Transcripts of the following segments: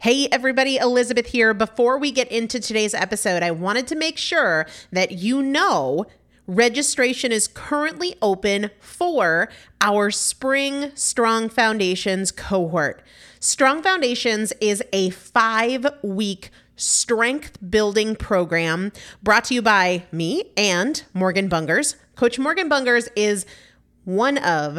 Hey everybody, Elizabeth here. Before we get into today's episode, I wanted to make sure that you know registration is currently open for our Spring Strong Foundations cohort. Strong Foundations is a 5-week strength building program brought to you by me and Morgan Bungers. Coach Morgan Bungers is one of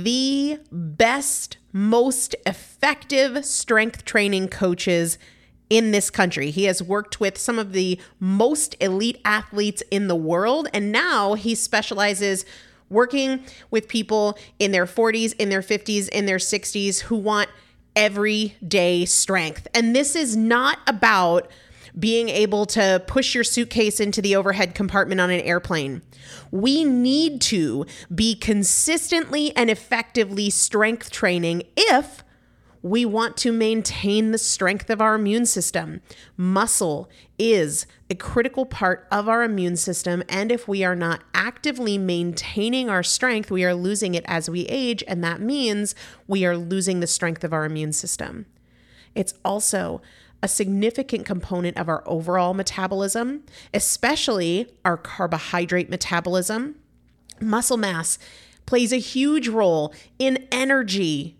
the best, most effective strength training coaches in this country. He has worked with some of the most elite athletes in the world, and now he specializes working with people in their 40s, in their 50s, in their 60s who want everyday strength. And this is not about being able to push your suitcase into the overhead compartment on an airplane. We need to be consistently and effectively strength training if we want to maintain the strength of our immune system. Muscle is a critical part of our immune system, and if we are not actively maintaining our strength, we are losing it as we age, and that means we are losing the strength of our immune system. It's also a significant component of our overall metabolism, especially our carbohydrate metabolism. Muscle mass plays a huge role in energy,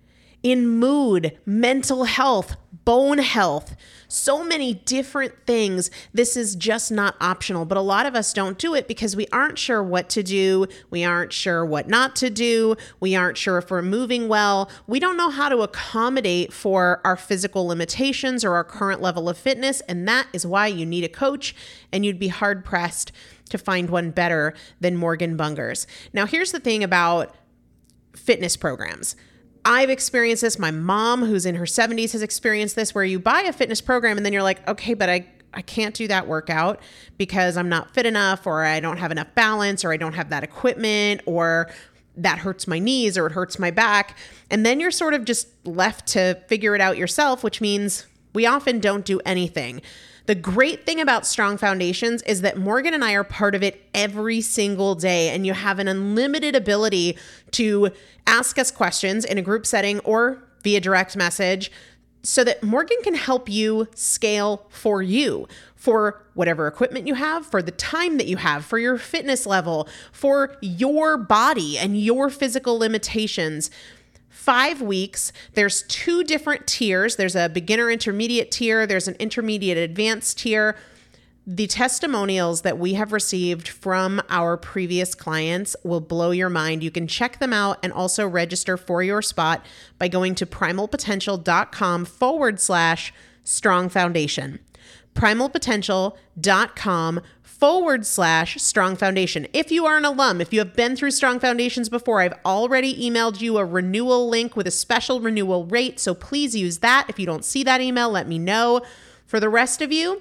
in mood, mental health, bone health, so many different things. This is just not optional, but a lot of us don't do it because we aren't sure what to do. We aren't sure what not to do. We aren't sure if we're moving well. We don't know how to accommodate for our physical limitations or our current level of fitness. And that is why you need a coach, and you'd be hard pressed to find one better than Morgan Bungers. Now, here's the thing about fitness programs. I've experienced this. My mom, who's in her 70s, has experienced this, where you buy a fitness program and then you're like, okay, but I can't do that workout because I'm not fit enough, or I don't have enough balance, or I don't have that equipment, or that hurts my knees, or it hurts my back. And then you're sort of just left to figure it out yourself, which means we often don't do anything. The great thing about Strong Foundations is that Morgan and I are part of it every single day, and you have an unlimited ability to ask us questions in a group setting or via direct message so that Morgan can help you scale for you, for whatever equipment you have, for the time that you have, for your fitness level, for your body and your physical limitations. 5 weeks, there's 2 different tiers. There's a beginner intermediate tier. There's an intermediate advanced tier. The testimonials that we have received from our previous clients will blow your mind. You can check them out and also register for your spot by going to primalpotential.com/strong foundation. primalpotential.com/strong foundation. If you are an alum, if you have been through Strong Foundations before, I've already emailed you a renewal link with a special renewal rate. So please use that. If you don't see that email, let me know. For the rest of you,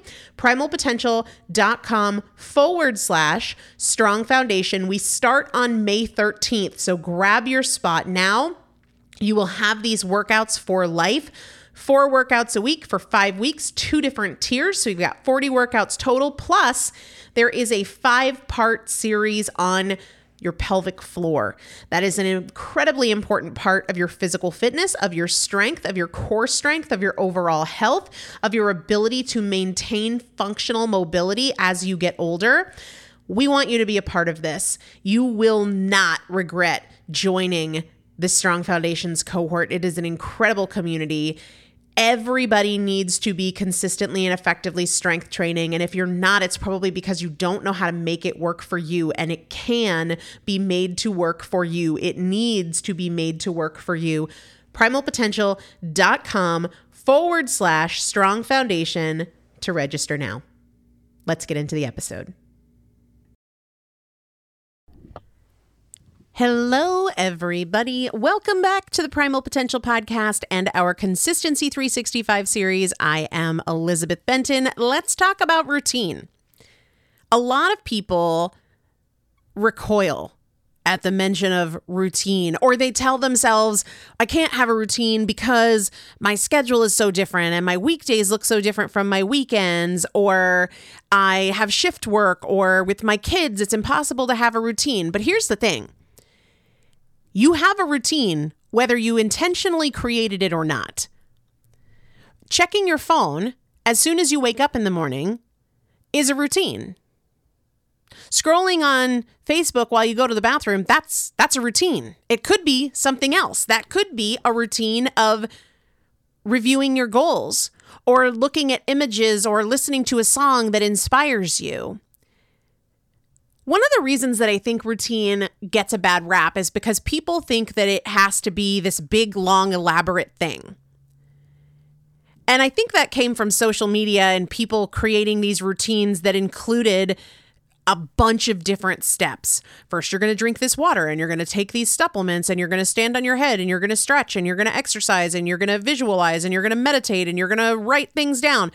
primalpotential.com/strong foundation. We start on May 13th. So grab your spot now. You will have these workouts for life. 4 workouts a week for 5 weeks, 2 different tiers. So you've got 40 workouts total. Plus, there is a 5-part series on your pelvic floor. That is an incredibly important part of your physical fitness, of your strength, of your core strength, of your overall health, of your ability to maintain functional mobility as you get older. We want you to be a part of this. You will not regret joining the Strong Foundations cohort. It is an incredible community. Everybody needs to be consistently and effectively strength training. And if you're not, it's probably because you don't know how to make it work for you. And it can be made to work for you. It needs to be made to work for you. primalpotential.com/strong foundation to register now. Let's get into the episode. Hello, everybody. Welcome back to the Primal Potential Podcast and our Consistency 365 series. I am Elizabeth Benton. Let's talk about routine. A lot of people recoil at the mention of routine, or they tell themselves, I can't have a routine because my schedule is so different and my weekdays look so different from my weekends, or I have shift work, or with my kids, it's impossible to have a routine. But here's the thing. You have a routine whether you intentionally created it or not. checking your phone as soon as you wake up in the morning is a routine. Scrolling on Facebook while you go to the bathroom, that's a routine. It could be something else. That could be a routine of reviewing your goals or looking at images or listening to a song that inspires you. One of the reasons that I think routine gets a bad rap is because people think that it has to be this big, long, elaborate thing. And I think that came from social media and people creating these routines that included a bunch of different steps. First, you're going to drink this water and you're going to take these supplements and you're going to stand on your head and you're going to stretch and you're going to exercise and you're going to visualize and you're going to meditate and you're going to write things down.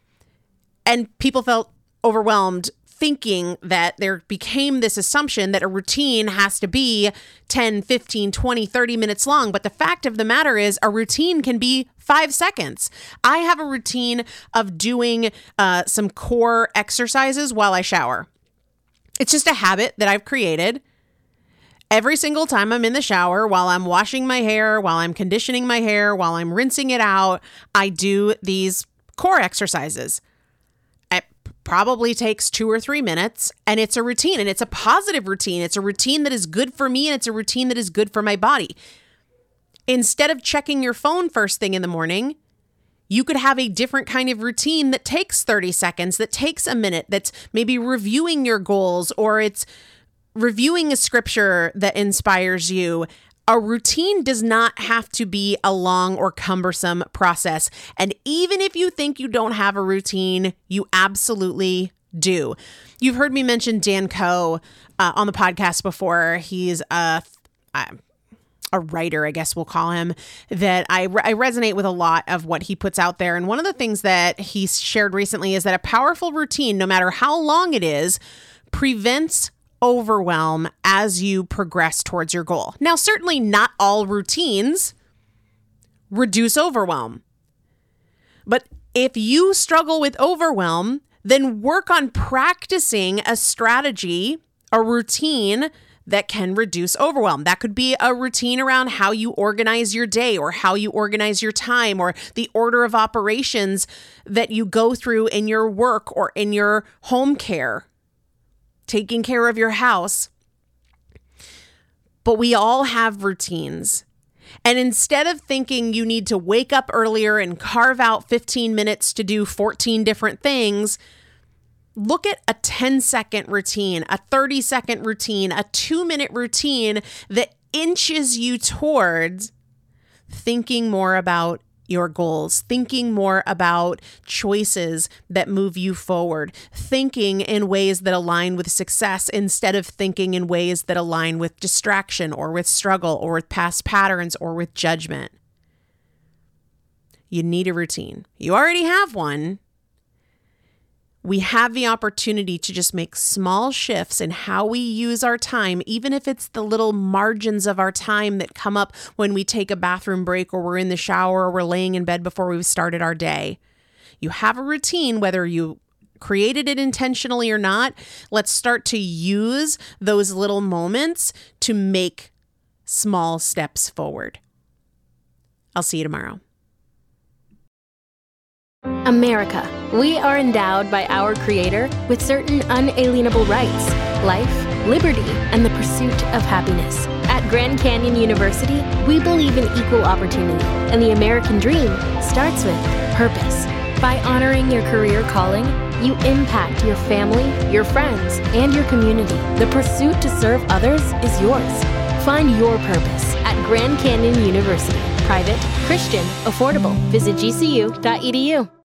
And people felt overwhelmed thinking that there became this assumption that a routine has to be 10, 15, 20, 30 minutes long. But the fact of the matter is a routine can be 5 seconds. I have a routine of doing some core exercises while I shower. It's just a habit that I've created. Every single time I'm in the shower, while I'm washing my hair, while I'm conditioning my hair, while I'm rinsing it out, I do these core exercises. It probably takes 2 or 3 minutes, and it's a routine, and it's a positive routine. It's a routine that is good for me, and it's a routine that is good for my body. Instead of checking your phone first thing in the morning, you could have a different kind of routine that takes 30 seconds, that takes a minute, that's maybe reviewing your goals, or it's reviewing a scripture that inspires you. A routine does not have to be a long or cumbersome process. And even if you think you don't have a routine, you absolutely do. You've heard me mention Dan Koe on the podcast before. He's a writer, I guess we'll call him, that I resonate with a lot of what he puts out there. And one of the things that he shared recently is that a powerful routine, no matter how long it is, prevents overwhelm as you progress towards your goal. Now, certainly not all routines reduce overwhelm. But if you struggle with overwhelm, then work on practicing a strategy, a routine that can reduce overwhelm. That could be a routine around how you organize your day or how you organize your time or the order of operations that you go through in your work or in your home care, taking care of your house. But we all have routines. And instead of thinking you need to wake up earlier and carve out 15 minutes to do 14 different things, look at a 10-second routine, a 30-second routine, a 2-minute routine that inches you towards thinking more about your goals, thinking more about choices that move you forward, thinking in ways that align with success instead of thinking in ways that align with distraction or with struggle or with past patterns or with judgment. You need a routine. You already have one. We have the opportunity to just make small shifts in how we use our time, even if it's the little margins of our time that come up when we take a bathroom break or we're in the shower or we're laying in bed before we've started our day. You have a routine, whether you created it intentionally or not. Let's start to use those little moments to make small steps forward. I'll see you tomorrow. America. We are endowed by our Creator with certain unalienable rights: life, liberty, and the pursuit of happiness. At Grand Canyon University, we believe in equal opportunity, and the American dream starts with purpose. By honoring your career calling, you impact your family, your friends, and your community. The pursuit to serve others is yours. Find your purpose at Grand Canyon University. Private, Christian, affordable. Visit gcu.edu.